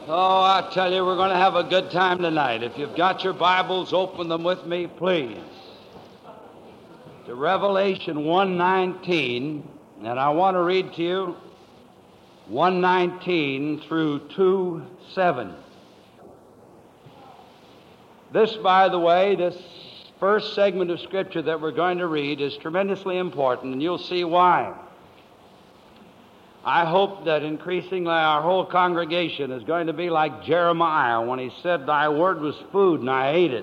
Oh, I tell you, we're going to have a good time tonight. If you've got your Bibles, open them with me, please. To Revelation 1:19, and I want to read to you 1:19 through 2:7. This, by the way, this first segment of Scripture that we're going to read is tremendously important, and you'll see why. I hope that increasingly our whole congregation is going to be like Jeremiah when he said, "Thy word was food, and I ate it."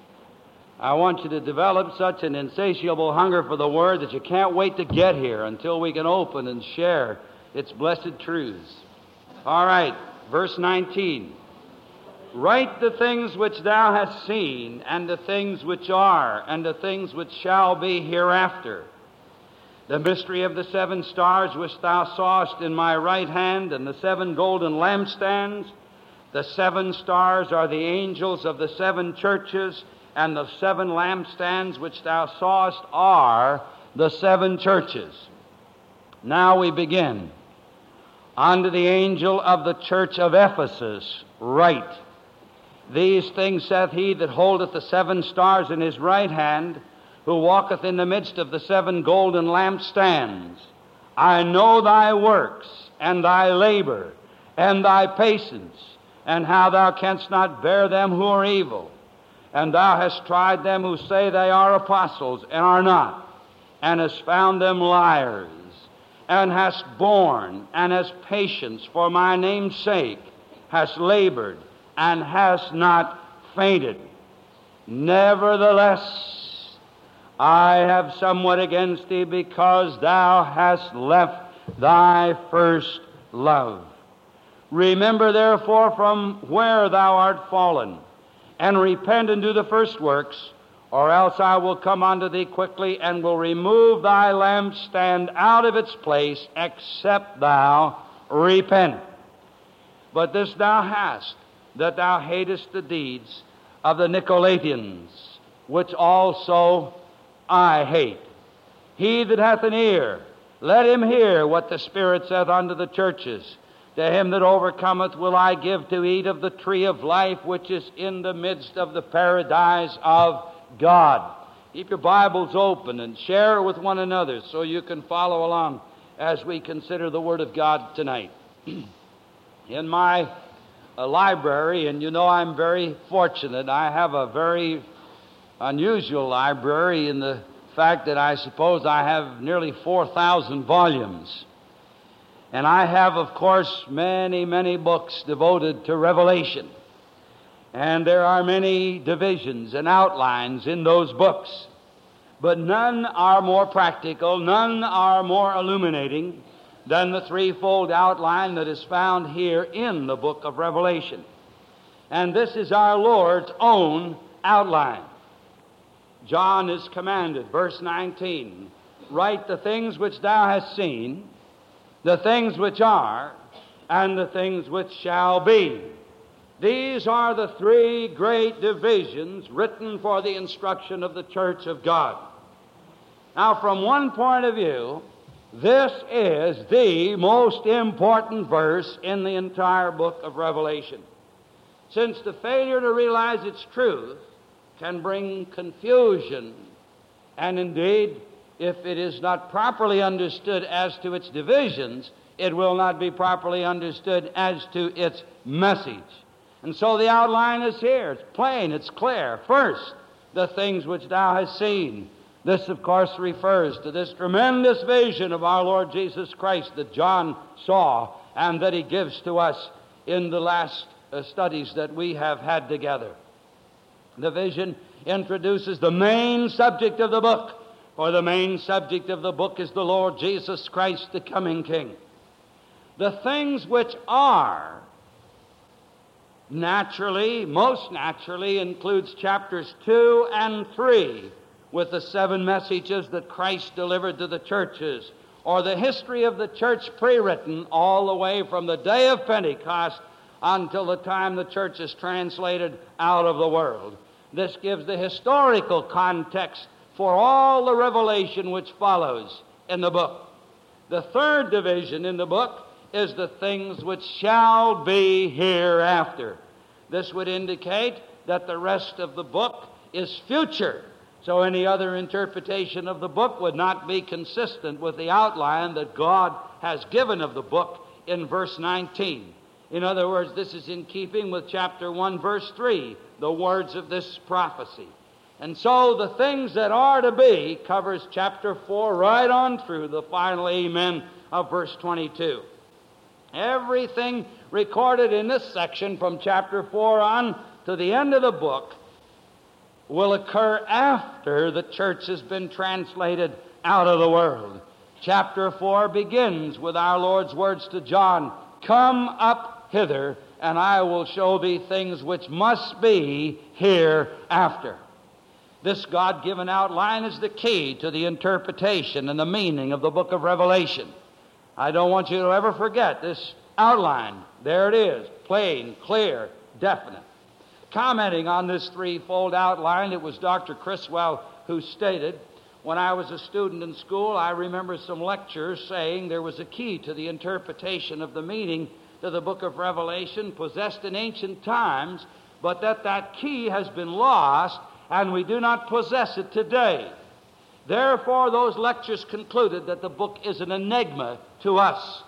I want you to develop such an insatiable hunger for the Word that you can't wait to get here until we can open and share its blessed truths. All right, verse 19. Write the things which thou hast seen, and the things which are, and the things which shall be hereafter. The mystery of the 7 stars which thou sawest in my right hand, and the 7 golden lampstands. The 7 stars are the angels of the 7 churches, and the 7 lampstands which thou sawest are the 7 churches. Now we begin. Unto the angel of the church of Ephesus write, These things saith he that holdeth the 7 stars in his right hand, who walketh in the midst of the 7 golden lampstands. I know thy works, and thy labor, and thy patience, and how thou canst not bear them who are evil. And thou hast tried them who say they are apostles, and are not, and hast found them liars, and hast borne, and hast patience for my name's sake, hast labored, and hast not fainted. Nevertheless, I have somewhat against thee, because thou hast left thy first love. Remember therefore from where thou art fallen, and repent and do the first works, or else I will come unto thee quickly, and will remove thy lampstand out of its place, except thou repent. But this thou hast, that thou hatest the deeds of the Nicolaitans, which also I hate. He that hath an ear, let him hear what the Spirit saith unto the churches. To him that overcometh will I give to eat of the tree of life, which is in the midst of the paradise of God. Keep your Bibles open and share it with one another so you can follow along as we consider the Word of God tonight. In my library, and you know I'm very fortunate, I have a very unusual library in the fact that I suppose I have nearly 4,000 volumes. And I have, of course, many, many books devoted to Revelation. And there are many divisions and outlines in those books. But none are more practical, none are more illuminating than the threefold outline that is found here in the book of Revelation. And this is our Lord's own outline. John is commanded, verse 19, Write the things which thou hast seen, the things which are, and the things which shall be. These are the 3 great divisions written for the instruction of the church of God. Now, from one point of view, this is the most important verse in the entire book of Revelation, since the failure to realize its truth can bring confusion, and indeed, if it is not properly understood as to its divisions, it will not be properly understood as to its message. And so the outline is here. It's plain, it's clear. First, the things which thou hast seen. This, of course, refers to this tremendous vision of our Lord Jesus Christ that John saw and that he gives to us in the last studies that we have had together. The vision introduces the main subject of the book, for the main subject of the book is the Lord Jesus Christ, the coming King. The things which are, most naturally, includes chapters 2 and 3, with the 7 messages that Christ delivered to the churches, or the history of the church pre-written all the way from the day of Pentecost until the time the church is translated out of the world. This gives the historical context for all the revelation which follows in the book. The third division in the book is the things which shall be hereafter. This would indicate that the rest of the book is future. So any other interpretation of the book would not be consistent with the outline that God has given of the book in verse 19. In other words, this is in keeping with chapter 1, verse 3, the words of this prophecy. And so the things that are to be covers chapter 4 right on through the final amen of verse 22. Everything recorded in this section from chapter 4 on to the end of the book will occur after the church has been translated out of the world. Chapter 4 begins with our Lord's words to John, "Come up hither, and I will show thee things which must be hereafter." This God-given outline is the key to the interpretation and the meaning of the book of Revelation. I don't want you to ever forget this outline. There it is, plain, clear, definite. Commenting on this threefold outline, it was Dr. Criswell who stated, when I was a student in school, I remember some lecturers saying there was a key to the interpretation of the meaning to the book of Revelation possessed in ancient times, but that key has been lost and we do not possess it today. Therefore, those lectures concluded that the book is an enigma to us.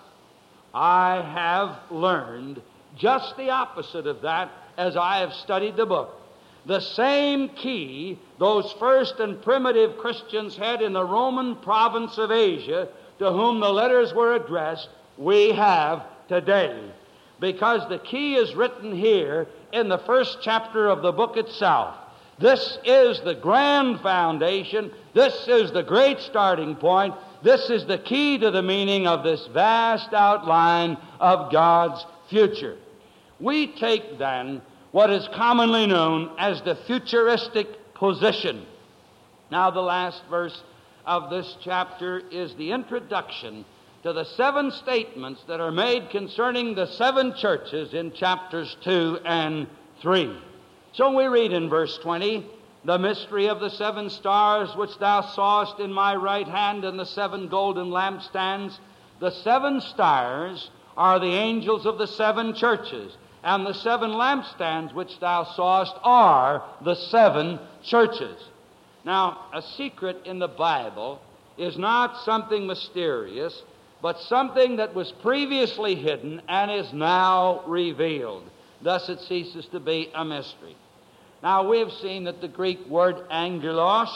I have learned just the opposite of that as I have studied the book. The same key those first and primitive Christians had in the Roman province of Asia, to whom the letters were addressed, we have today. Because the key is written here in the first chapter of the book itself. This is the grand foundation. This is the great starting point. This is the key to the meaning of this vast outline of God's future. We take then what is commonly known as the futuristic position. Now, the last verse of this chapter is the introduction to the 7 statements that are made concerning the 7 churches in chapters 2 and 3. So we read in verse 20, "The mystery of the 7 stars which thou sawest in my right hand, and the 7 golden lampstands. The 7 stars are the angels of the 7 churches, and the 7 lampstands which thou sawest are the 7 churches." Now, a secret in the Bible is not something mysterious, but something that was previously hidden and is now revealed. Thus it ceases to be a mystery. Now, we have seen that the Greek word angelos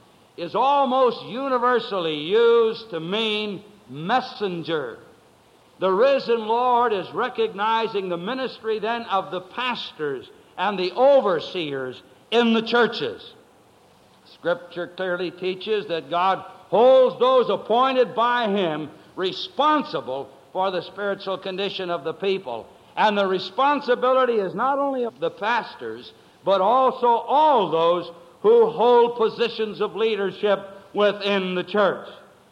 is almost universally used to mean messenger. The risen Lord is recognizing the ministry then of the pastors and the overseers in the churches. Scripture clearly teaches that God holds those appointed by Him responsible for the spiritual condition of the people. And the responsibility is not only of the pastors, but also all those who hold positions of leadership within the church.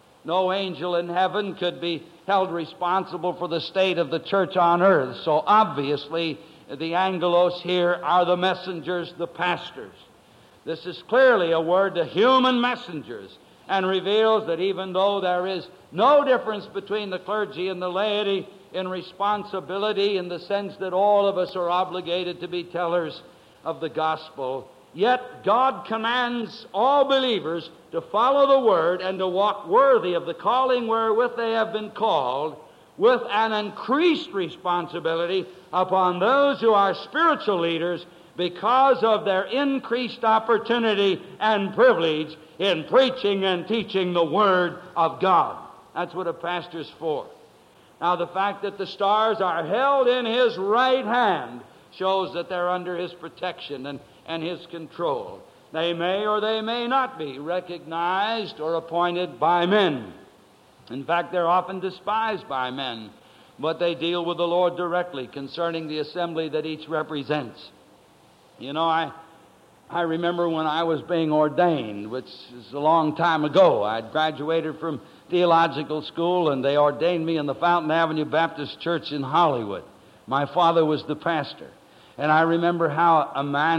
No angel in heaven could be held responsible for the state of the church on earth. So obviously, the angelos here are the messengers, the pastors. This is clearly a word to human messengers, and reveals that even though there is no difference between the clergy and the laity in responsibility, in the sense that all of us are obligated to be tellers of the gospel, yet God commands all believers to follow the Word and to walk worthy of the calling wherewith they have been called, with an increased responsibility upon those who are spiritual leaders because of their increased opportunity and privilege in preaching and teaching the Word of God. That's what a pastor's for. Now, the fact that the stars are held in His right hand shows that they're under His protection and His control. They may or they may not be recognized or appointed by men. In fact, they're often despised by men, but they deal with the Lord directly concerning the assembly that each represents. You know, I remember when I was being ordained, which is a long time ago. I'd graduated from theological school, and they ordained me in the Fountain Avenue Baptist Church in Hollywood. My father was the pastor. And I remember how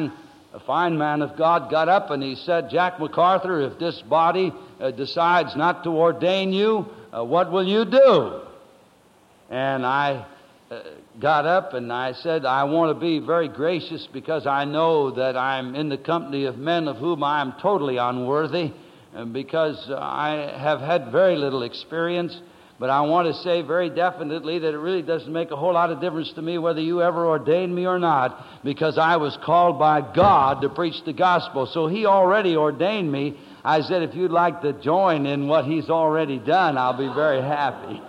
a fine man of God, got up and he said, "Jack MacArthur, if this body decides not to ordain you, what will you do?" And I got up and I said, I want to be very gracious because I know that I'm in the company of men of whom I am totally unworthy, and because I have had very little experience. But I want to say very definitely that it really doesn't make a whole lot of difference to me whether you ever ordained me or not, because I was called by God to preach the gospel. So He already ordained me. I said, if you'd like to join in what He's already done, I'll be very happy.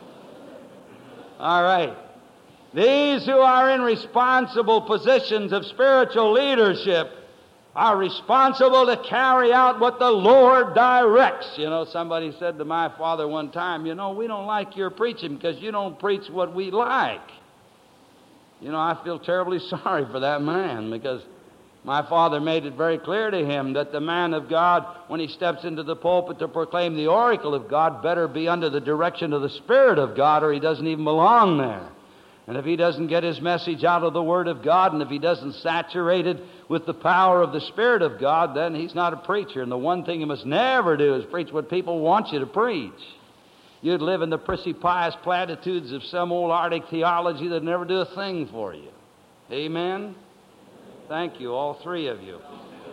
All right. These who are in responsible positions of spiritual leadership are responsible to carry out what the Lord directs. You know, somebody said to my father one time, we don't like your preaching because you don't preach what we like. I feel terribly sorry for that man, because my father made it very clear to him that the man of God, when he steps into the pulpit to proclaim the oracle of God, better be under the direction of the Spirit of God, or he doesn't even belong there. And if he doesn't get his message out of the Word of God, and if he doesn't saturate it with the power of the Spirit of God, then he's not a preacher. And the one thing you must never do is preach what people want you to preach. You'd live in the prissy, pious platitudes of some old Arctic theology that'd never do a thing for you. Amen? Thank you, all three of you.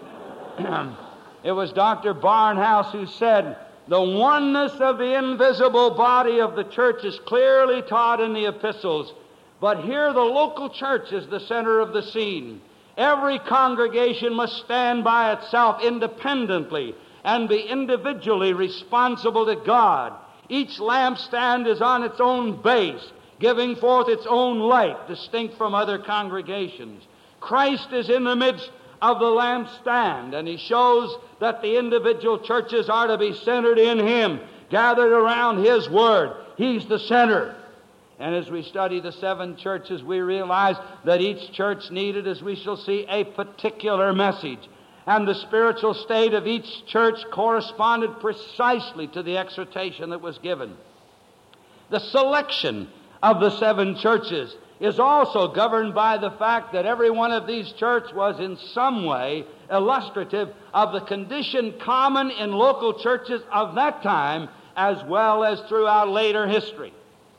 It was Dr. Barnhouse who said, the oneness of the invisible body of the church is clearly taught in the epistles, but here the local church is the center of the scene. Every congregation must stand by itself independently and be individually responsible to God. Each lampstand is on its own base, giving forth its own light, distinct from other congregations. Christ is in the midst of the lampstand, and He shows that the individual churches are to be centered in Him, gathered around His Word. He's the center. And as we study the 7 churches, we realize that each church needed, as we shall see, a particular message. And the spiritual state of each church corresponded precisely to the exhortation that was given. The selection of the 7 churches is also governed by the fact that every one of these churches was in some way illustrative of the condition common in local churches of that time, as well as throughout later history.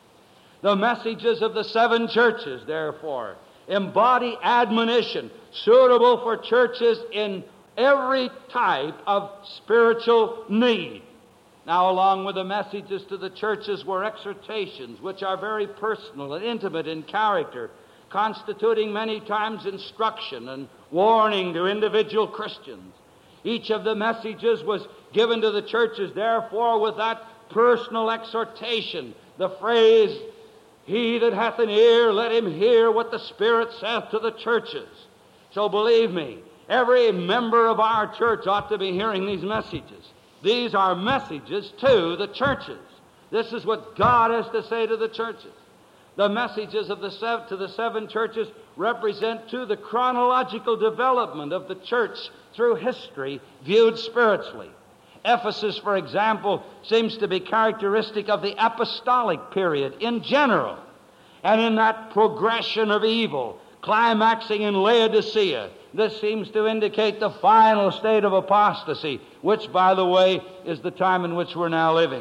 The messages of the 7 churches, therefore, embody admonition suitable for churches in every type of spiritual need. Now, along with the messages to the churches were exhortations, which are very personal and intimate in character, constituting many times instruction and warning to individual Christians. Each of the messages was given to the churches, therefore, with that personal exhortation. The phrase, "He that hath an ear, let him hear what the Spirit saith to the churches." So believe me, every member of our church ought to be hearing these messages. These are messages to the churches. This is what God has to say to the churches. The messages of to the 7 churches represent, too, the chronological development of the church through history viewed spiritually. Ephesus, for example, seems to be characteristic of the apostolic period in general, and in that progression of evil, climaxing in Laodicea. This seems to indicate the final state of apostasy, which, by the way, is the time in which we're now living.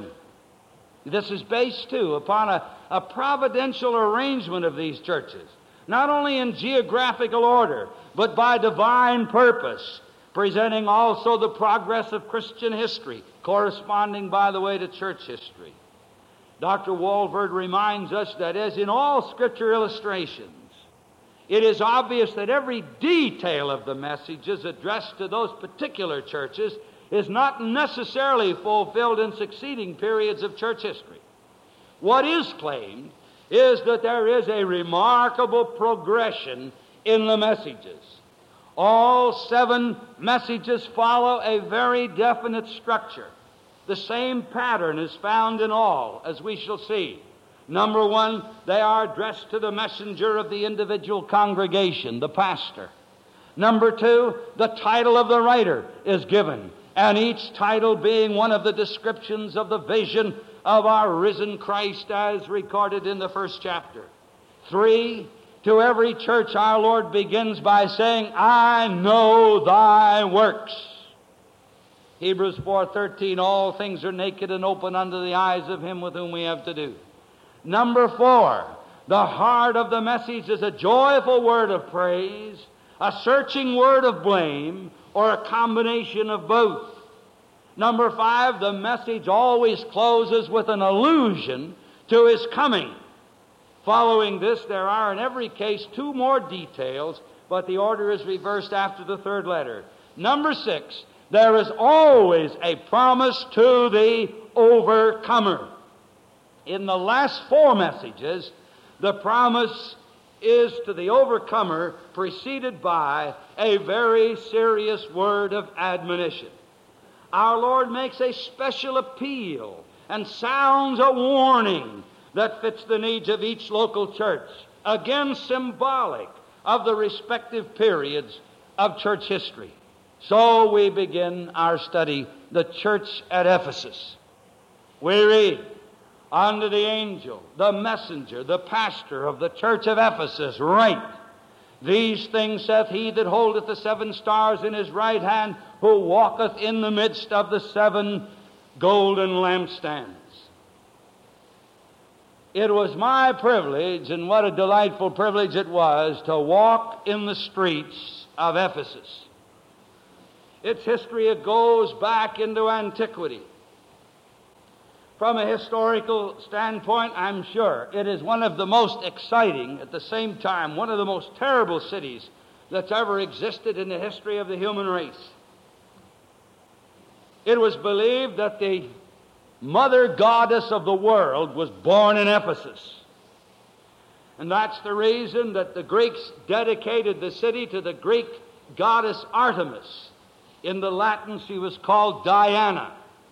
This is based, too, upon a providential arrangement of these churches, not only in geographical order, but by divine purpose, presenting also the progress of Christian history, corresponding, by the way, to church history. Dr. Walvoord reminds us that, as in all Scripture illustrations, it is obvious that every detail of the messages addressed to those particular churches is not necessarily fulfilled in succeeding periods of church history. What is claimed is that there is a remarkable progression in the messages. All 7 messages follow a very definite structure. The same pattern is found in all, as we shall see. Number 1, they are addressed to the messenger of the individual congregation, the pastor. Number 2, the title of the writer is given, and each title being one of the descriptions of the vision of our risen Christ as recorded in the 1st chapter. 3, to every church our Lord begins by saying, "I know thy works." Hebrews 4:13, all things are naked and open unto the eyes of him with whom we have to do. Number 4, the heart of the message is a joyful word of praise, a searching word of blame, or a combination of both. Number 5, the message always closes with an allusion to His coming. Following this, there are in every case 2 more details, but the order is reversed after the 3rd letter. Number 6, there is always a promise to the overcomer. In the last 4 messages, the promise is to the overcomer preceded by a very serious word of admonition. Our Lord makes a special appeal and sounds a warning that fits the needs of each local church, again symbolic of the respective periods of church history. So we begin our study, the church at Ephesus. We read, "Unto the angel, the messenger, the pastor of the church of Ephesus, write, These things saith he that holdeth the 7 stars in his right hand, who walketh in the midst of the 7 golden lampstands." It was my privilege, and what a delightful privilege it was, to walk in the streets of Ephesus. Its history goes back into antiquity. From a historical standpoint, I'm sure it is one of the most exciting, at the same time, one of the most terrible cities that's ever existed in the history of the human race. It was believed that the mother goddess of the world was born in Ephesus. And that's the reason that the Greeks dedicated the city to the Greek goddess Artemis. In the Latin, she was called Diana.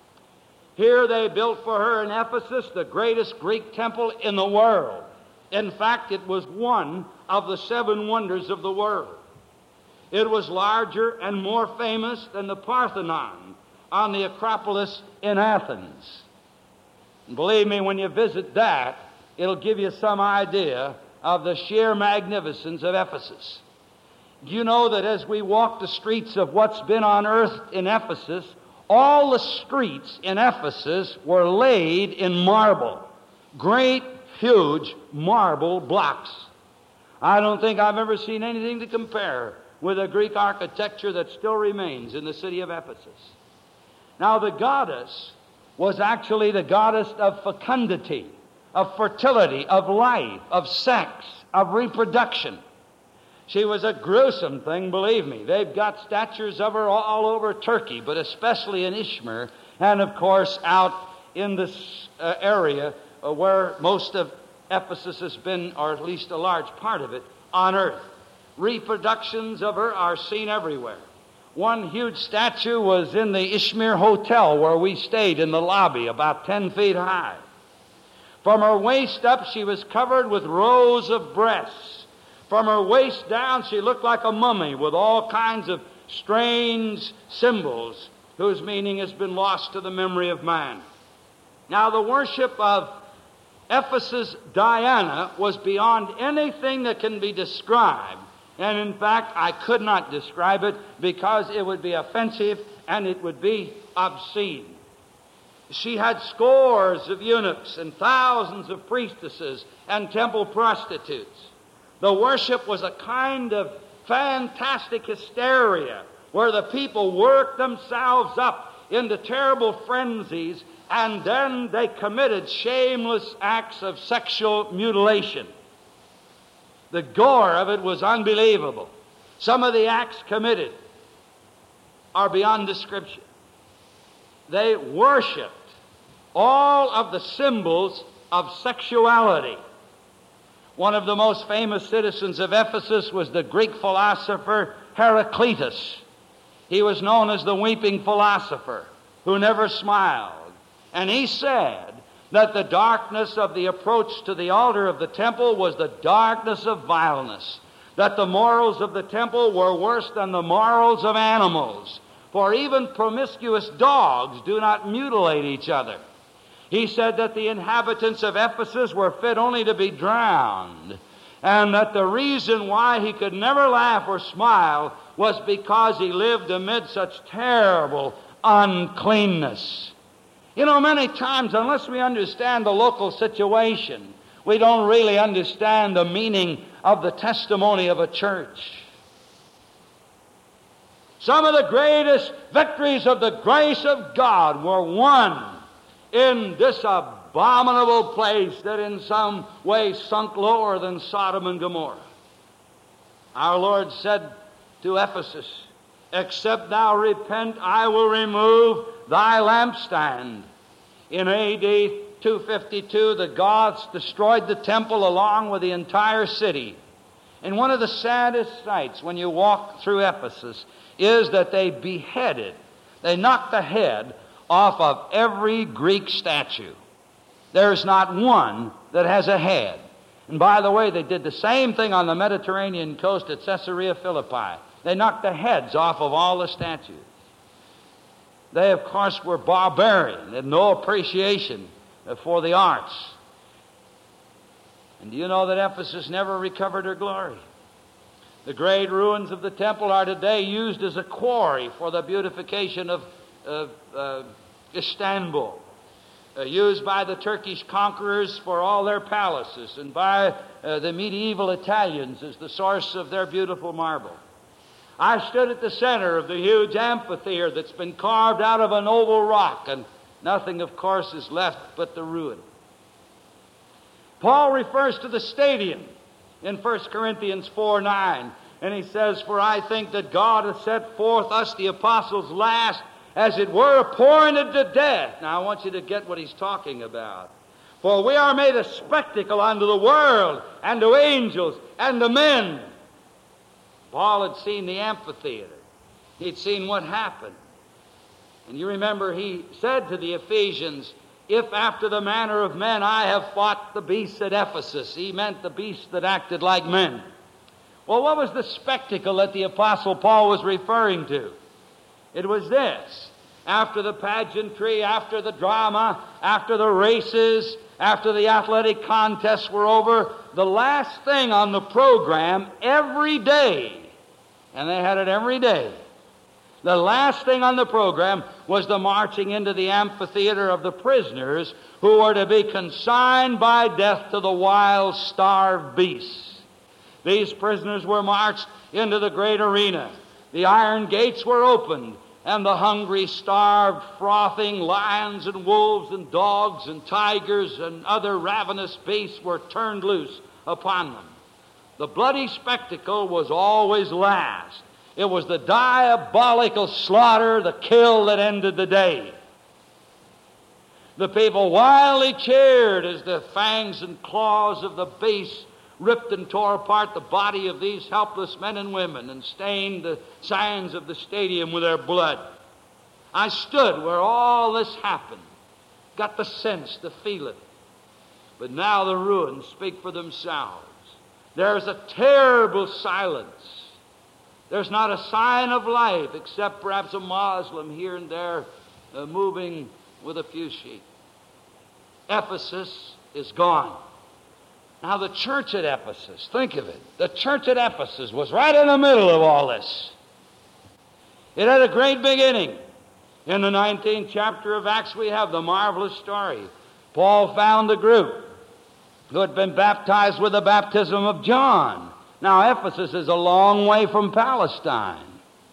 Here they built for her in Ephesus the greatest Greek temple in the world. In fact, it was one of the 7 wonders of the world. It was larger and more famous than the Parthenon on the Acropolis in Athens. And believe me, when you visit that, it'll give you some idea of the sheer magnificence of Ephesus. Do you know that as we walk the streets of what's been unearthed in Ephesus, all the streets in Ephesus were laid in marble, great, huge marble blocks. I don't think I've ever seen anything to compare with the Greek architecture that still remains in the city of Ephesus. Now, the goddess was actually the goddess of fecundity, of fertility, of life, of sex, of reproduction. She was a gruesome thing, believe me. They've got statues of her all over Turkey, but especially in Izmir, and of course out in this area where most of Ephesus has been, or at least a large part of it, on earth. Reproductions of her are seen everywhere. One huge statue was in the Izmir Hotel where we stayed in the lobby, about 10 feet high. From her waist up, she was covered with rows of breasts. From her waist down, she looked like a mummy with all kinds of strange symbols whose meaning has been lost to the memory of man. Now, the worship of Ephesus Diana was beyond anything that can be described. And in fact, I could not describe it because it would be offensive and it would be obscene. She had scores of eunuchs and thousands of priestesses and temple prostitutes. The worship was a kind of fantastic hysteria where the people worked themselves up into terrible frenzies, and then they committed shameless acts of sexual mutilation. The gore of it was unbelievable. Some of the acts committed are beyond description. They worshipped all of the symbols of sexuality. One of the most famous citizens of Ephesus was the Greek philosopher Heraclitus. He was known as the weeping philosopher who never smiled. And he said that the darkness of the approach to the altar of the temple was the darkness of vileness, that the morals of the temple were worse than the morals of animals, for even promiscuous dogs do not mutilate each other. He said that the inhabitants of Ephesus were fit only to be drowned, and that the reason why he could never laugh or smile was because he lived amid such terrible uncleanness. You know, many times, unless we understand the local situation we don't really understand the meaning of the testimony of a church. Some of the greatest victories of the grace of God were won in this abominable place that in some way sunk lower than Sodom and Gomorrah. Our Lord said to Ephesus, "Except thou repent, I will remove thy lampstand." In A.D. 252, the Goths destroyed the temple along with the entire city. And one of the saddest sights when you walk through Ephesus is that they beheaded, they knocked the head off of every Greek statue. There's not one that has a head. And by the way, they did the same thing on the Mediterranean coast at Caesarea Philippi. They knocked the heads off of all the statues. They, of course, were barbarian, had no appreciation for the arts. And do you know that Ephesus never recovered her glory? The great ruins of the temple are today used as a quarry for the beautification of Istanbul, used by the Turkish conquerors for all their palaces, and by the medieval Italians as the source of their beautiful marble. I stood at the center of the huge amphitheater that's been carved out of an oval rock, and nothing, of course, is left but the ruin. Paul refers to the stadium in 1 Corinthians 4:9, and he says, "For I think that God hath set forth us, the apostles, last, as it were, appointed to death." Now, I want you to get what he's talking about. "For we are made a spectacle unto the world, and to angels, and to men." Paul had seen the amphitheater. He'd seen what happened. And you remember he said to the Ephesians, "If after the manner of men I have fought the beasts at Ephesus." He meant the beasts that acted like men. Well, what was the spectacle that the Apostle Paul was referring to? It was this. After the pageantry, after the drama, after the races, after the athletic contests were over, the last thing on the program every day, and they had it every day, the last thing on the program was the marching into the amphitheater of the prisoners who were to be consigned by death to the wild, starved beasts. These prisoners were marched into the great arena. The iron gates were opened, and the hungry, starved, frothing lions and wolves and dogs and tigers and other ravenous beasts were turned loose upon them. The bloody spectacle was always last. It was the diabolical slaughter, the kill that ended the day. The people wildly cheered as the fangs and claws of the beast ripped and tore apart the body of these helpless men and women and stained the signs of the stadium with their blood. I stood where all this happened, got the sense, the feeling. But now the ruins speak for themselves. There's a terrible silence. There's not a sign of life except perhaps a Muslim here and there moving with a few sheep. Ephesus is gone. Now the church at Ephesus, think of it. The church at Ephesus was right in the middle of all this. It had a great beginning. In the 19th chapter of Acts we have the marvelous story. Paul found a group who had been baptized with the baptism of John. Now Ephesus is a long way from Palestine.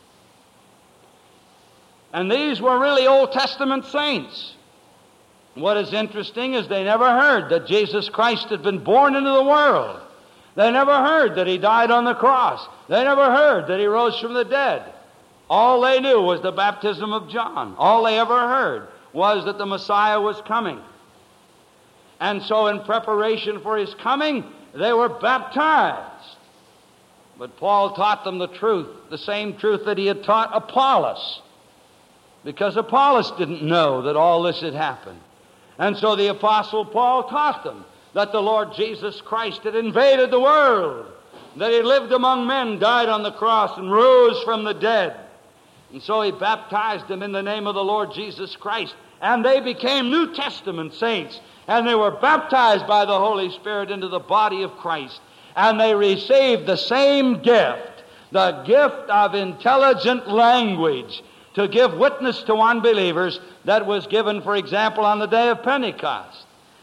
And these were really Old Testament saints. What is interesting is they never heard that Jesus Christ had been born into the world. They never heard that he died on the cross. They never heard that he rose from the dead. All they knew was the baptism of John. All they ever heard was that the Messiah was coming. And so in preparation for his coming, they were baptized. But Paul taught them the truth, the same truth that he had taught Apollos, because Apollos didn't know that all this had happened. And so the Apostle Paul taught them that the Lord Jesus Christ had invaded the world, that he lived among men, died on the cross, and rose from the dead. And so he baptized them in the name of the Lord Jesus Christ, and they became New Testament saints, and they were baptized by the Holy Spirit into the body of Christ. And they received the same gift, the gift of intelligent language, to give witness to unbelievers that was given, for example, on the day of Pentecost.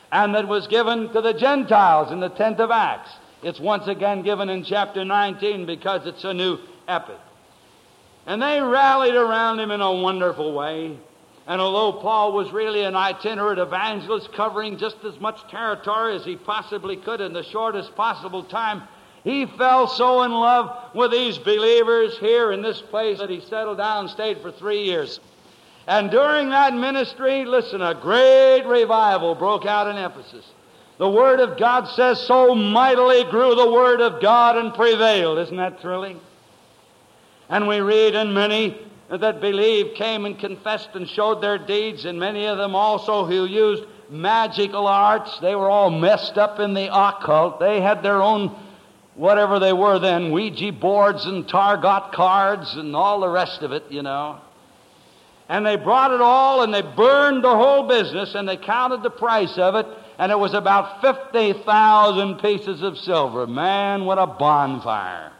and that was given to the Gentiles in the 10th of Acts. It's once again given in chapter 19 because it's a new epic. And they rallied around him in a wonderful way. And although Paul was really an itinerant evangelist covering just as much territory as he possibly could in the shortest possible time, he fell so in love with these believers here in this place that he settled down and stayed for 3 years. And during that ministry, listen, a great revival broke out in Ephesus. The Word of God says, so mightily grew the Word of God and prevailed. Isn't that thrilling? And we read, and many that believed came and confessed and showed their deeds, and many of them also who used magical arts. They were all messed up in the occult. They had their own, whatever they were then, Ouija boards and Tarot cards and all the rest of it, you know. And they brought it all and they burned the whole business and they counted the price of it, and it was about 50,000 pieces of silver. Man, what a bonfire.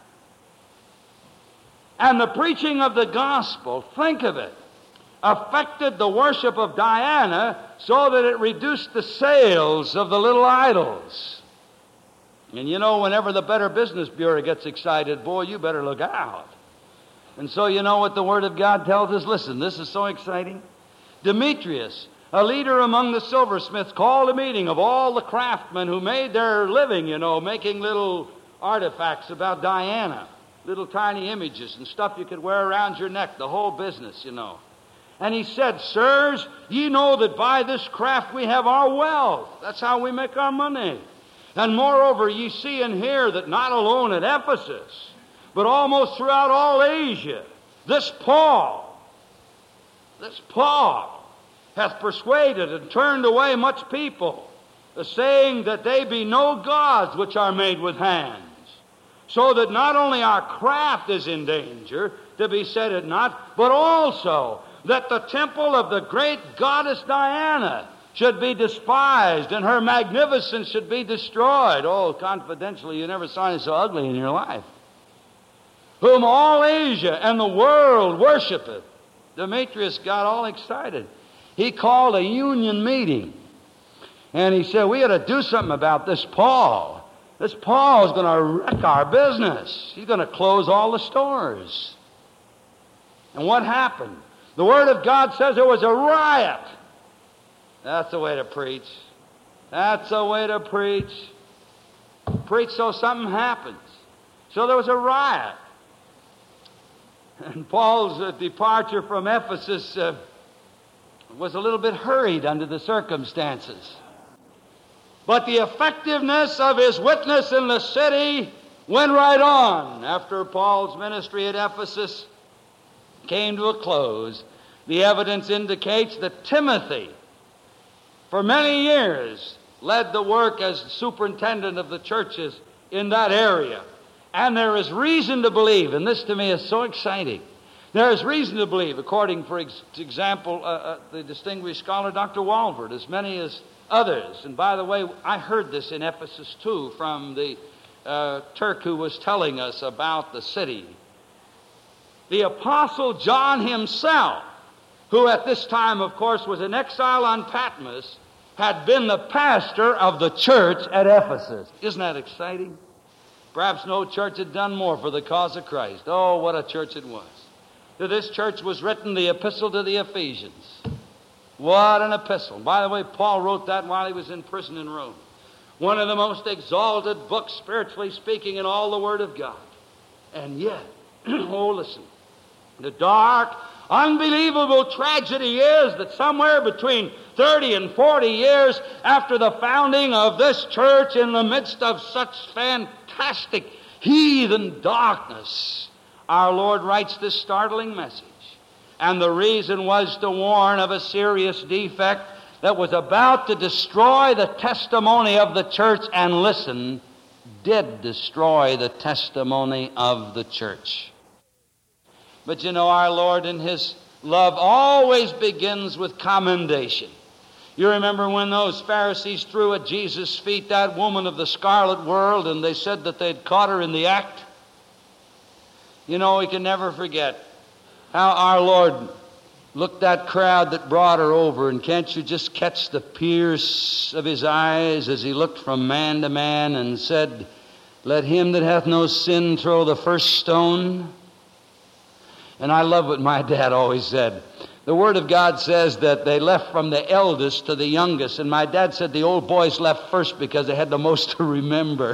And the preaching of the gospel, think of it, affected the worship of Diana so that it reduced the sales of the little idols. And you know, whenever the Better Business Bureau gets excited, boy, you better look out. And so you know what the Word of God tells us? Listen, this is so exciting. Demetrius, a leader among the silversmiths, called a meeting of all the craftsmen who made their living, you know, making little artifacts about Diana. Little tiny images and stuff you could wear around your neck, the whole business, you know. And he said, sirs, ye know that by this craft we have our wealth. That's how we make our money. And moreover, ye see and hear that not alone at Ephesus, but almost throughout all Asia, this Paul hath persuaded and turned away much people, saying that they be no gods which are made with hands. So that not only our craft is in danger, to be set at naught, but also that the temple of the great goddess Diana should be despised and her magnificence should be destroyed. Oh, confidentially, you never saw anything so ugly in your life. Whom all Asia and the world worshipeth. Demetrius got all excited. He called a union meeting. And he said, we got to do something about this Paul. This Paul is going to wreck our business. He's going to close all the stores. And what happened? The Word of God says there was a riot. That's the way to preach. That's the way to preach. Preach so something happens. So there was a riot. And Paul's departure from Ephesus was a little bit hurried under the circumstances. But the effectiveness of his witness in the city went right on. After Paul's ministry at Ephesus came to a close, the evidence indicates that Timothy, for many years, led the work as superintendent of the churches in that area. And there is reason to believe, and this to me is so exciting, there is reason to believe, according, for example, the distinguished scholar Dr. Walvoord, as many as others. And by the way, I heard this in Ephesus too from the Turk who was telling us about the city. The Apostle John himself, who at this time, of course, was in exile on Patmos, had been the pastor of the church at Ephesus. Isn't that exciting? Perhaps no church had done more for the cause of Christ. Oh, what a church it was. To this church was written the epistle to the Ephesians. What an epistle. By the way, Paul wrote that while he was in prison in Rome. One of the most exalted books, spiritually speaking, in all the Word of God. And yet, oh, listen, the dark, unbelievable tragedy is that somewhere between 30 and 40 years after the founding of this church, in the midst of such fantastic heathen darkness, our Lord writes this startling message. And the reason was to warn of a serious defect that was about to destroy the testimony of the church, and listen, did destroy the testimony of the church. But you know, our Lord in His love always begins with commendation. You remember when those Pharisees threw at Jesus' feet that woman of the scarlet world, and they said that they'd caught her in the act? You know, we can never forget how our Lord Look, that crowd that brought her over, and can't you just catch the pierce of his eyes as he looked from man to man and said, "Let him that hath no sin throw the first stone"? And I love what my dad always said. The Word of God says that they left from the eldest to the youngest, and my dad said the old boys left first because they had the most to remember.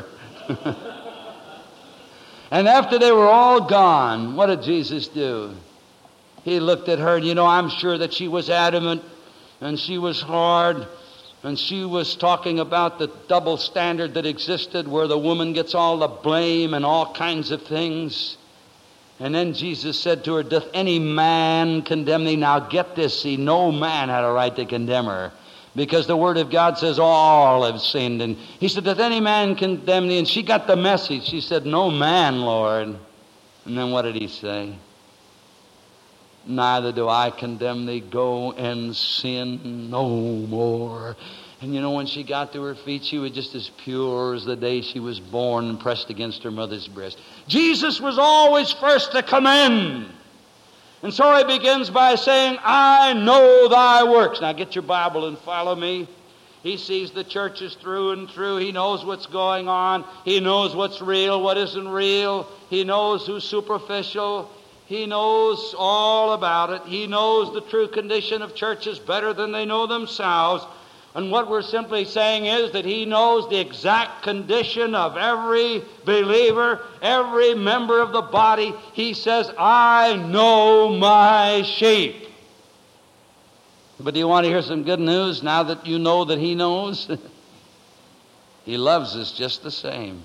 And after they were all gone, what did Jesus do? He looked at her, and I'm sure that she was adamant, and she was hard, and she was talking about the double standard that existed where the woman gets all the blame and all kinds of things. And then Jesus said to her, "Doth any man condemn thee?" Now get this, see, no man had a right to condemn her, because the Word of God says all have sinned. And he said, "Doth any man condemn thee?" And she got the message. She said, "No man, Lord." And then what did he say? "Neither do I condemn thee. Go and sin no more." And when she got to her feet, she was just as pure as the day she was born and pressed against her mother's breast. Jesus was always first to commend. And so he begins by saying, "I know thy works." Now get your Bible and follow me. He sees the churches through and through. He knows what's going on. He knows what's real, what isn't real. He knows who's superficial. He knows all about it. He knows the true condition of churches better than they know themselves. And what we're simply saying is that he knows the exact condition of every believer, every member of the body. He says, "I know my sheep." But do you want to hear some good news now that you know that he knows? He loves us just the same.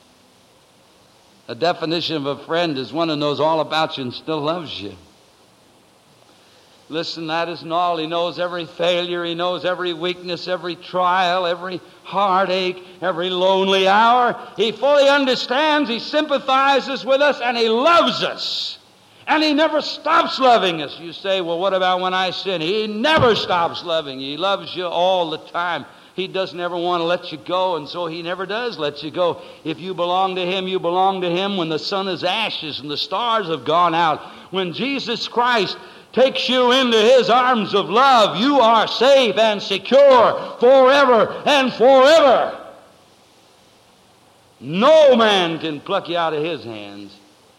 A definition of a friend is one who knows all about you and still loves you. Listen, that isn't all. He knows every failure. He knows every weakness, every trial, every heartache, every lonely hour. He fully understands. He sympathizes with us, and he loves us. And he never stops loving us. You say, "Well, what about when I sin?" He never stops loving you. He loves you all the time. He doesn't ever want to let you go, and so he never does let you go. If you belong to him, you belong to him when the sun is ashes and the stars have gone out. When Jesus Christ takes you into his arms of love, you are safe and secure forever and forever. No man can pluck you out of his hands.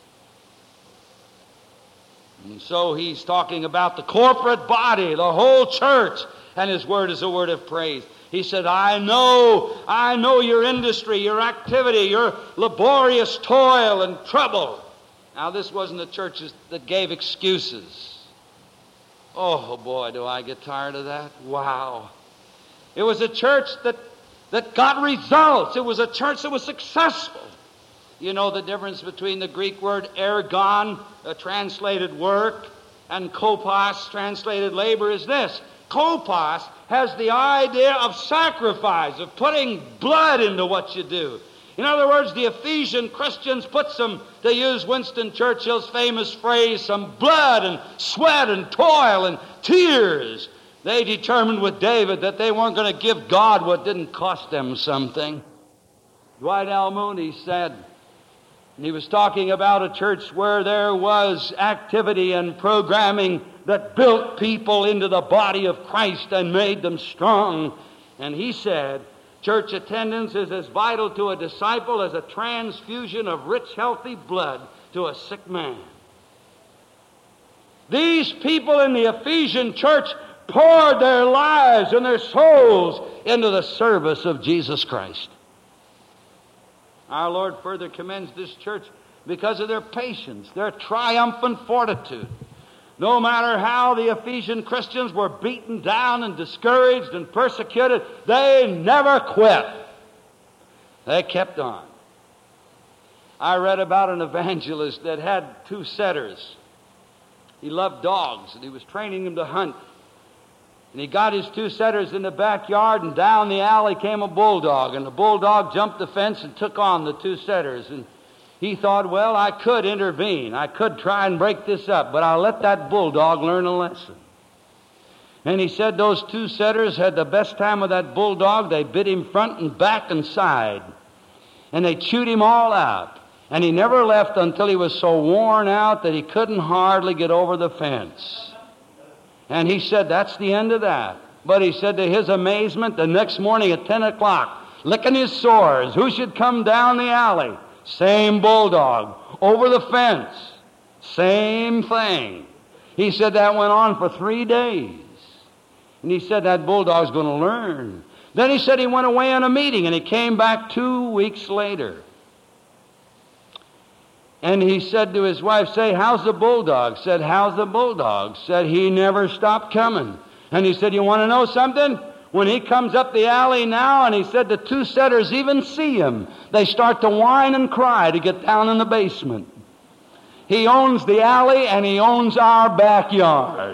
And so he's talking about the corporate body, the whole church, and his word is a word of praise. He said, I know your industry, your activity, your laborious toil and trouble." Now, this wasn't the churches that gave excuses. Oh, boy, do I get tired of that. Wow. It was a church that got results. It was a church that was successful. You know the difference between the Greek word ergon, translated work, and kopos, translated labor, is this. Kopos has the idea of sacrifice, of putting blood into what you do. In other words, the Ephesian Christians put some, to use Winston Churchill's famous phrase, some blood and sweat and toil and tears. They determined with David that they weren't going to give God what didn't cost them something. Dwight L. Moody said, and he was talking about a church where there was activity and programming that built people into the body of Christ and made them strong. And he said, church attendance is as vital to a disciple as a transfusion of rich, healthy blood to a sick man. These people in the Ephesian church poured their lives and their souls into the service of Jesus Christ. Our Lord further commends this church because of their patience, their triumphant fortitude. No matter how the Ephesian Christians were beaten down and discouraged and persecuted, they never quit. They kept on. I read about an evangelist that had 2 setters. He loved dogs, and he was training them to hunt. And he got his 2 setters in the backyard, and down the alley came a bulldog. And the bulldog jumped the fence and took on the 2 setters. And he thought, well, I could intervene. I could try and break this up, but I'll let that bulldog learn a lesson. And he said those 2 setters had the best time with that bulldog. They bit him front and back and side. And they chewed him all out. And he never left until he was so worn out that he couldn't hardly get over the fence. And he said, that's the end of that. But he said to his amazement, the next morning at 10 o'clock, licking his sores, who should come down the alley? Same bulldog. Over the fence. Same thing. He said that went on for 3 days. And he said that bulldog's going to learn. Then he said he went away on a meeting, and he came back 2 weeks later. And he said to his wife, say, how's the bulldog? Said, how's the bulldog? Said, he never stopped coming. And he said, you want to know something? When he comes up the alley now, and he said the two setters even see him, they start to whine and cry to get down in the basement. He owns the alley, and he owns our backyard.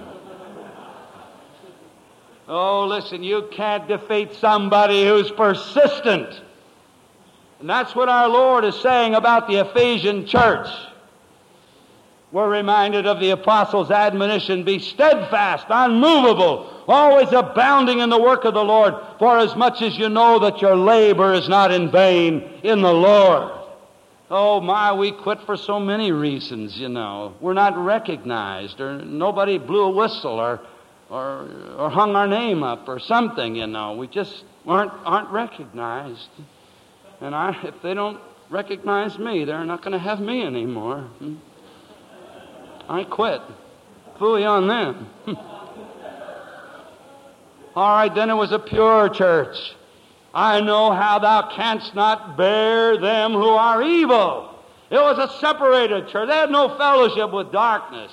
Oh, listen, you can't defeat somebody who's persistent. And that's what our Lord is saying about the Ephesian church. We're reminded of the apostles' admonition, be steadfast, unmovable, always abounding in the work of the Lord, for as much as you know that your labor is not in vain in the Lord. Oh my, we quit for so many reasons, you know. We're not recognized, or nobody blew a whistle, or hung our name up, or something, you know. We just aren't recognized. And if they don't recognize me, they're not going to have me anymore. I quit. Phooey on them. All right, then it was a pure church. I know how thou canst not bear them who are evil. It was a separated church. They had no fellowship with darkness.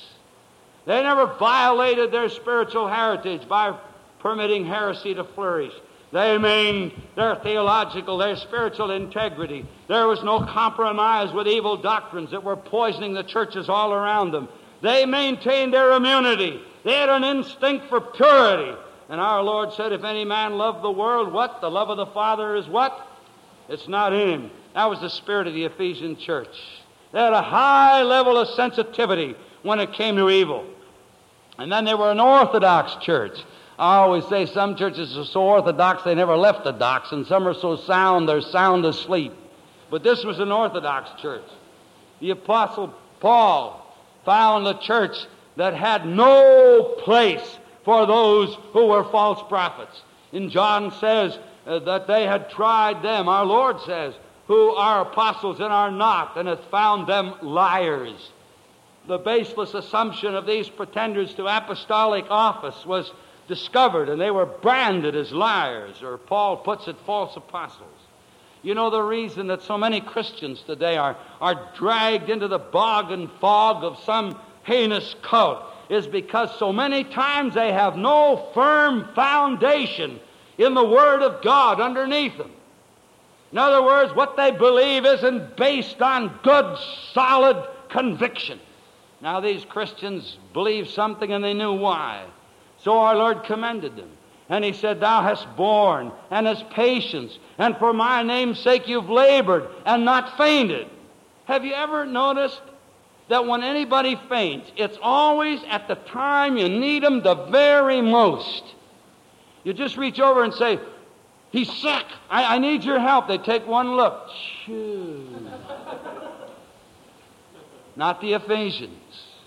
They never violated their spiritual heritage by permitting heresy to flourish. They maintained their theological, their spiritual integrity. There was no compromise with evil doctrines that were poisoning the churches all around them. They maintained their immunity. They had an instinct for purity. And our Lord said, if any man love the world, what? The love of the Father is what? It's not in him. That was the spirit of the Ephesian church. They had a high level of sensitivity when it came to evil. And then they were an orthodox church. I always say some churches are so orthodox they never left the docks, and some are so sound they're sound asleep. But this was an orthodox church. The Apostle Paul found a church that had no place for those who were false prophets. And John says that they had tried them, our Lord says, who are apostles and are not, and hath found them liars. The baseless assumption of these pretenders to apostolic office was discovered, and they were branded as liars, or Paul puts it, false apostles. You know the reason that so many Christians today are dragged into the bog and fog of some heinous cult is because so many times they have no firm foundation in the Word of God underneath them. In other words, what they believe isn't based on good, solid conviction. Now, these Christians believed something and they knew why. So our Lord commended them. And He said, thou hast borne and hast patience, and for my name's sake you've labored and not fainted. Have you ever noticed that when anybody faints, it's always at the time you need them the very most? You just reach over and say, he's sick. I need your help. They take one look. Shoo. Not the Ephesians.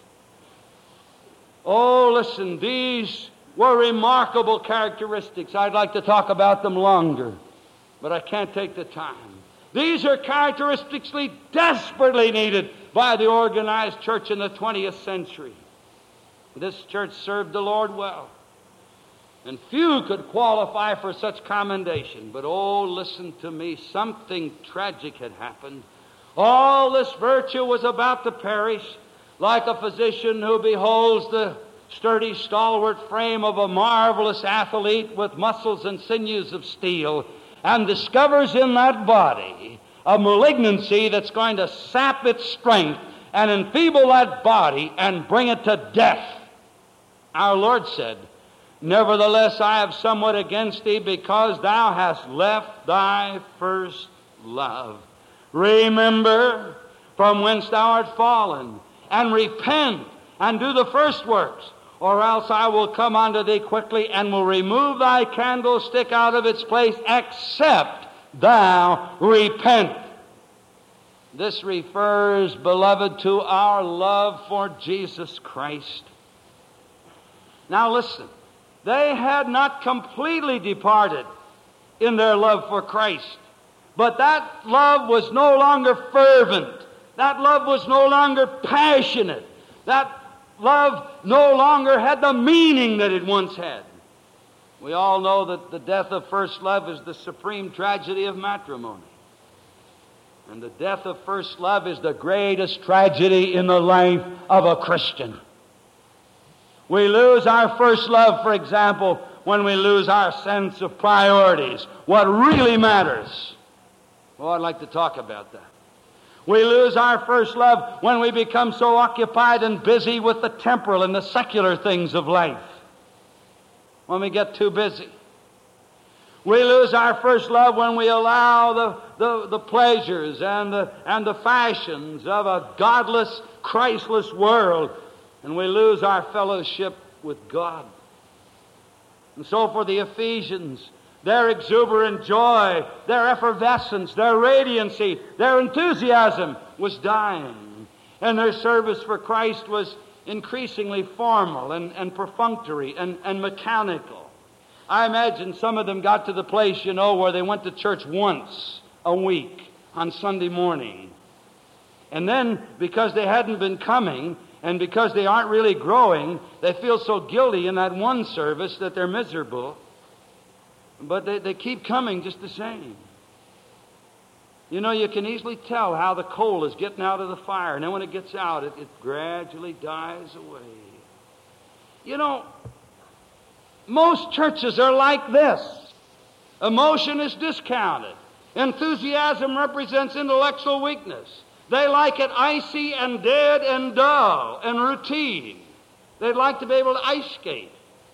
Oh, listen, these were remarkable characteristics. I'd like to talk about them longer, but I can't take the time. These are characteristics desperately needed by the organized church in the 20th century. This church served the Lord well, and few could qualify for such commendation. But oh, listen to me, something tragic had happened. All this virtue was about to perish, like a physician who beholds the sturdy, stalwart frame of a marvelous athlete with muscles and sinews of steel, and discovers in that body a malignancy that's going to sap its strength and enfeeble that body and bring it to death. Our Lord said, nevertheless, I have somewhat against thee, because thou hast left thy first love. Remember from whence thou art fallen, and repent, and do the first works, or else I will come unto thee quickly, and will remove thy candlestick out of its place, except thou repent. This refers, beloved, to our love for Jesus Christ. Now listen, they had not completely departed in their love for Christ, but that love was no longer fervent. That love was no longer passionate. That love no longer had the meaning that it once had. We all know that the death of first love is the supreme tragedy of matrimony. And the death of first love is the greatest tragedy in the life of a Christian. We lose our first love, for example, when we lose our sense of priorities, what really matters. Oh, I'd like to talk about that. We lose our first love when we become so occupied and busy with the temporal and the secular things of life. When we get too busy. We lose our first love when we allow the pleasures and the fashions of a godless, Christless world, and we lose our fellowship with God. And so for the Ephesians, their exuberant joy, their effervescence, their radiancy, their enthusiasm was dying. And their service for Christ was increasingly formal and perfunctory and mechanical. I imagine some of them got to the place, where they went to church once a week on Sunday morning. And then, because they hadn't been coming, and because they aren't really growing, they feel so guilty in that one service that they're miserable. But they keep coming just the same. You can easily tell how the coal is getting out of the fire. And then when it gets out, it gradually dies away. Most churches are like this. Emotion is discounted. Enthusiasm represents intellectual weakness. They like it icy and dead and dull and routine. They'd like to be able to ice skate.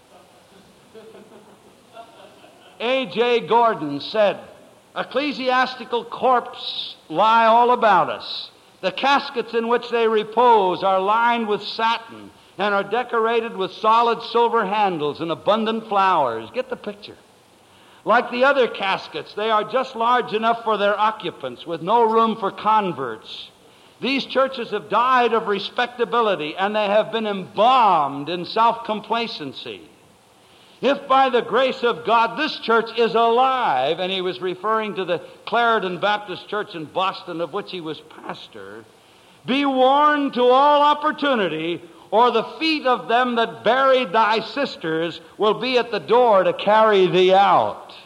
A.J. Gordon said, "Ecclesiastical corpses lie all about us. The caskets in which they repose are lined with satin and are decorated with solid silver handles and abundant flowers." Get the picture. Like the other caskets, they are just large enough for their occupants, with no room for converts. These churches have died of respectability, and they have been embalmed in self-complacency. If by the grace of God this church is alive, and he was referring to the Clarendon Baptist Church in Boston, of which he was pastor, be warned to all opportunity, or the feet of them that buried thy sisters will be at the door to carry thee out.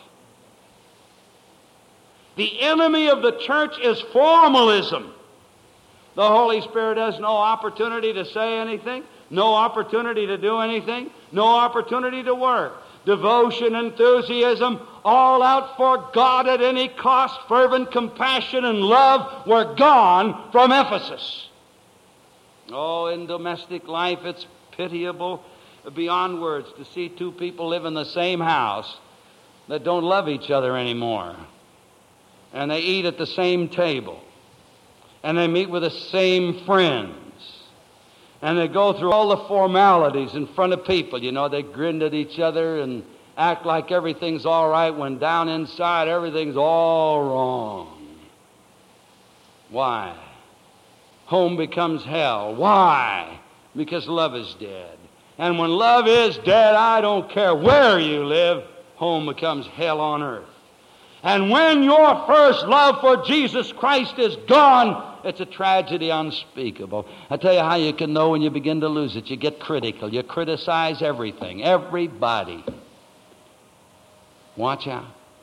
The enemy of the church is formalism. The Holy Spirit has no opportunity to say anything, no opportunity to do anything, no opportunity to work. Devotion, enthusiasm, all out for God at any cost, fervent compassion and love were gone from Ephesus. Oh, in domestic life, it's pitiable beyond words to see two people live in the same house that don't love each other anymore. And they eat at the same table. And they meet with the same friends. And they go through all the formalities in front of people. They grin at each other and act like everything's all right when down inside everything's all wrong. Why? Home becomes hell. Why? Because love is dead. And when love is dead, I don't care where you live, home becomes hell on earth. And when your first love for Jesus Christ is gone, it's a tragedy unspeakable. I tell you how you can know when you begin to lose it. You get critical. You criticize everything, everybody. Watch out.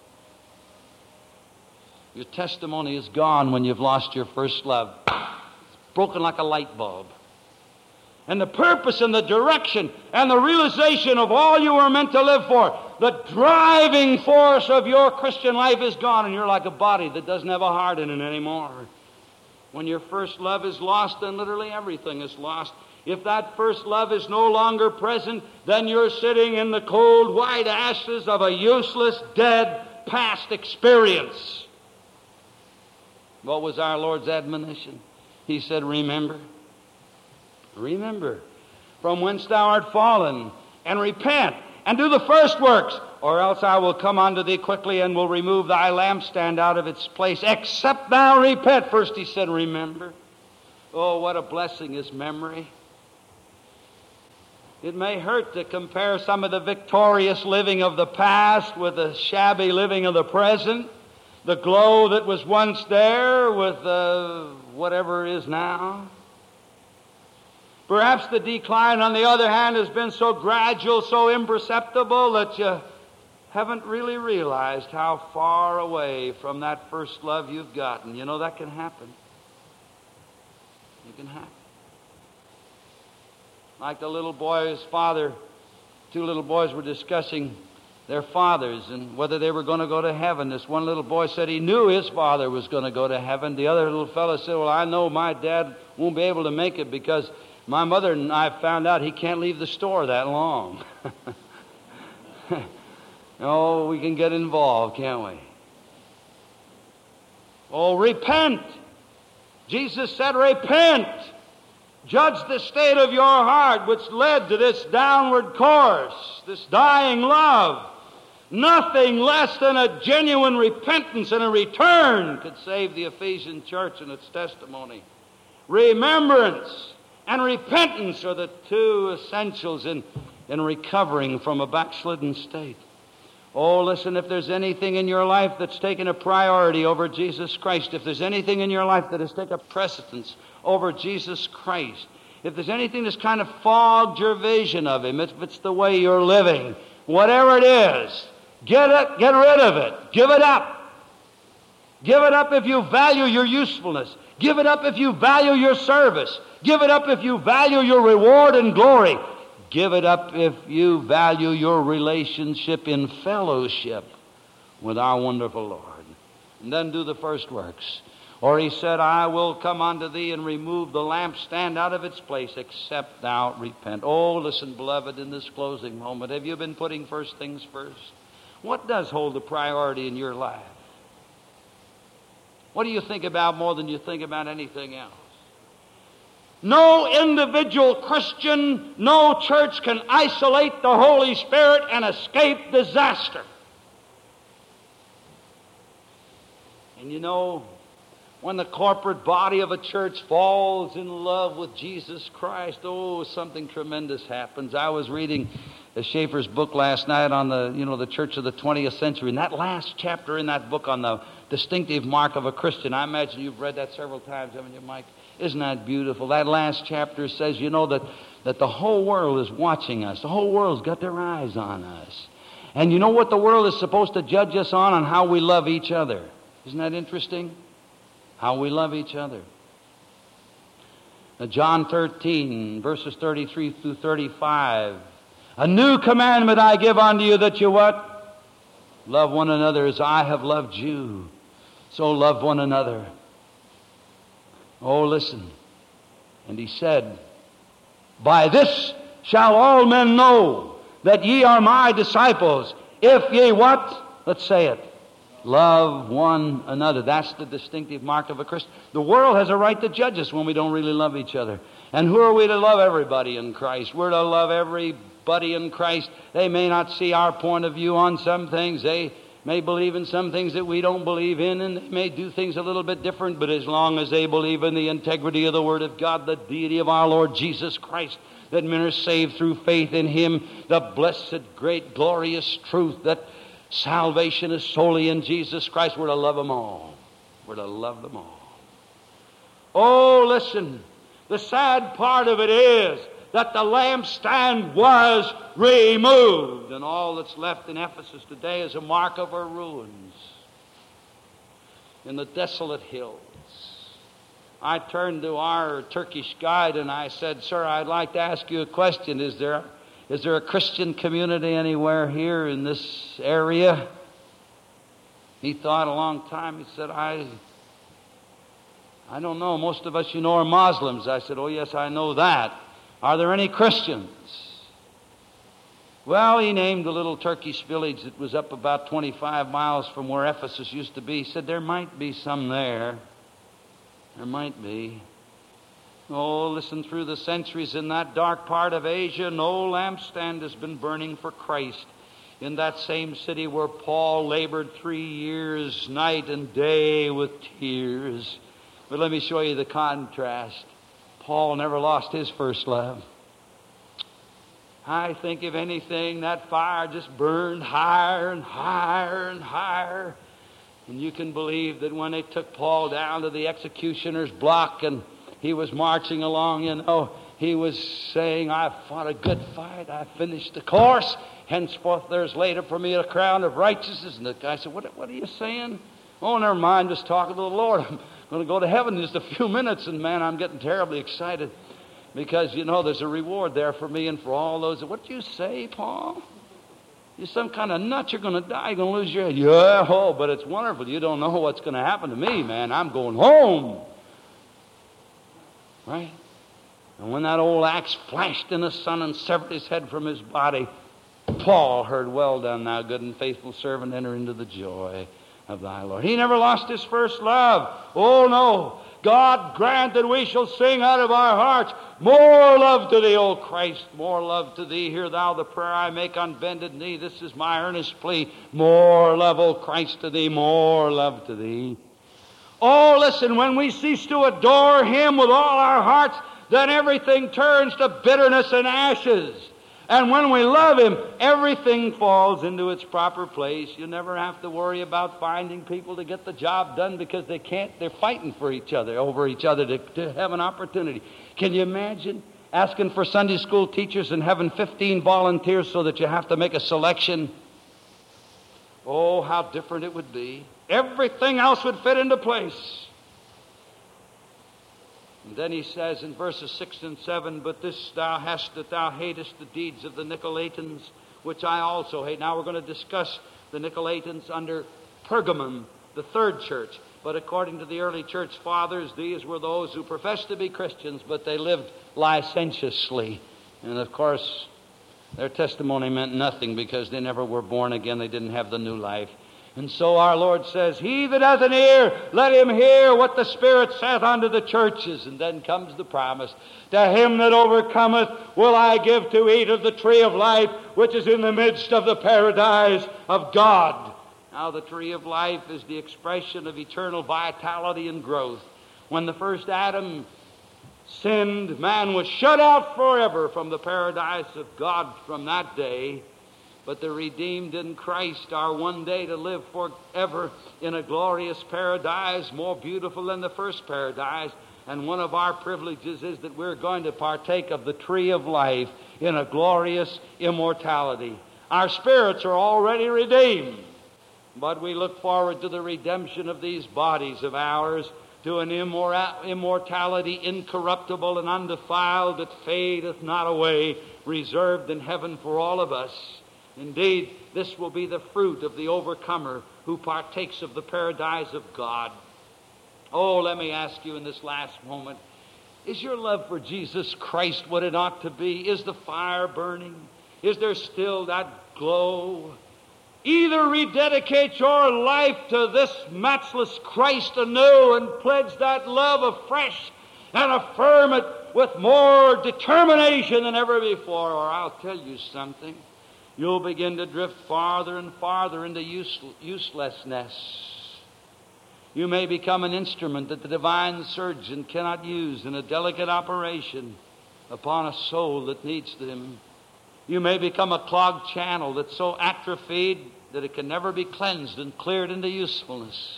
Your testimony is gone when you've lost your first love. It's broken like a light bulb. And the purpose and the direction and the realization of all you were meant to live for, the driving force of your Christian life is gone, and you're like a body that doesn't have a heart in it anymore. When your first love is lost, then literally everything is lost. If that first love is no longer present, then you're sitting in the cold, white ashes of a useless, dead, past experience. What was our Lord's admonition? He said, remember from whence thou art fallen, and repent, and do the first works, or else I will come unto thee quickly and will remove thy lampstand out of its place, except thou repent. First he said, remember. Oh, what a blessing is memory. It may hurt to compare some of the victorious living of the past with the shabby living of the present, the glow that was once there with whatever is now. Perhaps the decline, on the other hand, has been so gradual, so imperceptible that you haven't really realized how far away from that first love you've gotten. You know, that can happen. It can happen. Like the little boy's father, two little boys were discussing their fathers and whether they were going to go to heaven. This one little boy said he knew his father was going to go to heaven. The other little fellow said, well, I know my dad won't be able to make it because my mother and I found out he can't leave the store that long. Oh, we can get involved, can't we? Oh, repent. Jesus said, repent. Judge the state of your heart which led to this downward course, this dying love. Nothing less than a genuine repentance and a return could save the Ephesian church and its testimony. Remembrance and repentance are the two essentials in recovering from a backslidden state. Oh, listen, if there's anything in your life that's taken a priority over Jesus Christ, if there's anything in your life that has taken precedence over Jesus Christ, if there's anything that's kind of fogged your vision of Him, if it's the way you're living, whatever it is, get rid of it. Give it up. Give it up if you value your usefulness. Give it up if you value your service. Give it up if you value your reward and glory. Give it up if you value your relationship in fellowship with our wonderful Lord. And then do the first works. Or He said, I will come unto thee and remove the lampstand out of its place, except thou repent. Oh, listen, beloved, in this closing moment, have you been putting first things first? What does hold the priority in your life? What do you think about more than you think about anything else? No individual Christian, no church can isolate the Holy Spirit and escape disaster. And you know, when the corporate body of a church falls in love with Jesus Christ, oh, something tremendous happens. I was reading Schaeffer's book last night on the church of the 20th century. And that last chapter in that book on the distinctive mark of a Christian, I imagine you've read that several times, haven't you, Mike? Isn't that beautiful? That last chapter says, that the whole world is watching us. The whole world's got their eyes on us. And you know what the world is supposed to judge us on how we love each other. Isn't that interesting? How we love each other. Now, John 13, verses 33 through 35. A new commandment I give unto you, that you what? Love one another as I have loved you. So love one another. Oh, listen. And He said, by this shall all men know that ye are my disciples, if ye what? Let's say it. Love one another. That's the distinctive mark of a Christian. The world has a right to judge us when we don't really love each other. And who are we to love? Everybody in Christ. We're to love everybody in Christ. They may not see our point of view on some things. They may believe in some things that we don't believe in, and they may do things a little bit different, but as long as they believe in the integrity of the Word of God, the deity of our Lord Jesus Christ, that men are saved through faith in Him, the blessed, great, glorious truth that salvation is solely in Jesus Christ, we're to love them all. We're to love them all. Oh, listen, the sad part of it is that the lampstand was removed. And all that's left in Ephesus today is a mark of her ruins in the desolate hills. I turned to our Turkish guide and I said, sir, I'd like to ask you a question. Is there a Christian community anywhere here in this area? He thought a long time. He said, I don't know. Most of us, are Muslims. I said, oh, yes, I know that. Are there any Christians? Well, he named a little Turkish village that was up about 25 miles from where Ephesus used to be. He said, there might be some there. There might be. Oh, listen, through the centuries in that dark part of Asia, no lampstand has been burning for Christ. In that same city where Paul labored 3 years, night and day, with tears. But let me show you the contrast. Paul never lost his first love. I think, if anything, that fire just burned higher and higher and higher. And you can believe that when they took Paul down to the executioner's block and he was marching along, he was saying, "I've fought a good fight. I've finished the course. Henceforth there's laid up for me a crown of righteousness." And the guy said, What are you saying?" "Oh, never mind, just talking to the Lord. I'm going to go to heaven in just a few minutes." And man, I'm getting terribly excited because, there's a reward there for me and for all those. "What did you say, Paul? You're some kind of nut. You're going to die. You're going to lose your head." "Yeah, but it's wonderful. You don't know what's going to happen to me, man. I'm going home." Right? And when that old axe flashed in the sun and severed his head from his body, Paul heard, "Well done, thou good and faithful servant. Enter into the joy of thy Lord." He never lost his first love. Oh, no. God grant that we shall sing out of our hearts, "More love to thee, O Christ, more love to thee. Hear thou the prayer I make on bended knee. This is my earnest plea. More love, O Christ, to thee, more love to thee." Oh, listen, when we cease to adore Him with all our hearts, then everything turns to bitterness and ashes. And when we love Him, everything falls into its proper place. You never have to worry about finding people to get the job done because they can't. They're fighting for each other, over each other to have an opportunity. Can you imagine asking for Sunday school teachers and having 15 volunteers so that you have to make a selection? Oh, how different it would be. Everything else would fit into place. And then he says in verses 6 and 7, "But this thou hast, that thou hatest the deeds of the Nicolaitans, which I also hate." Now we're going to discuss the Nicolaitans under Pergamum, the third church. But according to the early church fathers, these were those who professed to be Christians, but they lived licentiously. And of course, their testimony meant nothing because they never were born again. They didn't have the new life. And so our Lord says, "He that hath an ear, let him hear what the Spirit saith unto the churches." And then comes the promise, "To him that overcometh will I give to eat of the tree of life, which is in the midst of the paradise of God." Now the tree of life is the expression of eternal vitality and growth. When the first Adam sinned, man was shut out forever from the paradise of God from that day. But the redeemed in Christ are one day to live forever in a glorious paradise, more beautiful than the first paradise. And one of our privileges is that we're going to partake of the tree of life in a glorious immortality. Our spirits are already redeemed, but we look forward to the redemption of these bodies of ours, to an immortality incorruptible and undefiled that fadeth not away, reserved in heaven for all of us. Indeed, this will be the fruit of the overcomer who partakes of the paradise of God. Oh, let me ask you in this last moment, is your love for Jesus Christ what it ought to be? Is the fire burning? Is there still that glow? Either rededicate your life to this matchless Christ anew and pledge that love afresh and affirm it with more determination than ever before, or I'll tell you something. You'll begin to drift farther and farther into uselessness. You may become an instrument that the divine surgeon cannot use in a delicate operation upon a soul that needs them. You may become a clogged channel that's so atrophied that it can never be cleansed and cleared into usefulness.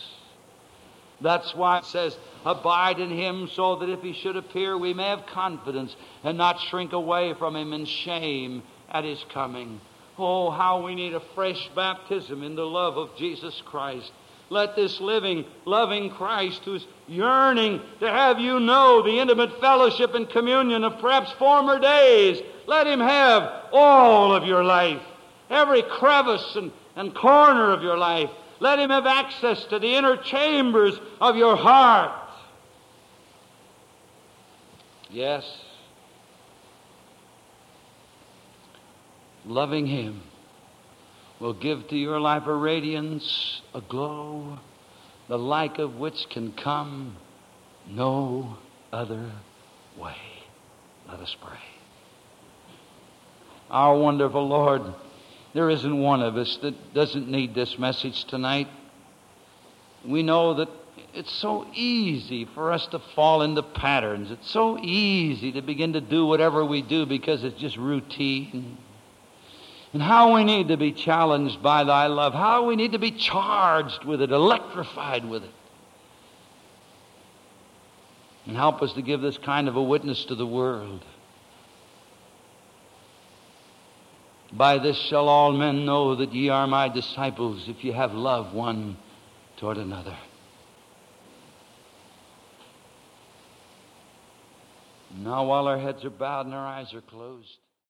That's why it says, "Abide in Him, so that if He should appear, we may have confidence and not shrink away from Him in shame at His coming." Oh, how we need a fresh baptism in the love of Jesus Christ. Let this living, loving Christ, who's yearning to have you know the intimate fellowship and communion of perhaps former days, let Him have all of your life, every crevice and corner of your life. Let Him have access to the inner chambers of your heart. Yes, loving Him will give to your life a radiance, a glow, the like of which can come no other way. Let us pray. Our wonderful Lord, there isn't one of us that doesn't need this message tonight. We know that it's so easy for us to fall into patterns. It's so easy to begin to do whatever we do because it's just routine. And how we need to be challenged by thy love. How we need to be charged with it, electrified with it. And help us to give this kind of a witness to the world. By this shall all men know that ye are my disciples, if ye have love one toward another. Now while our heads are bowed and our eyes are closed,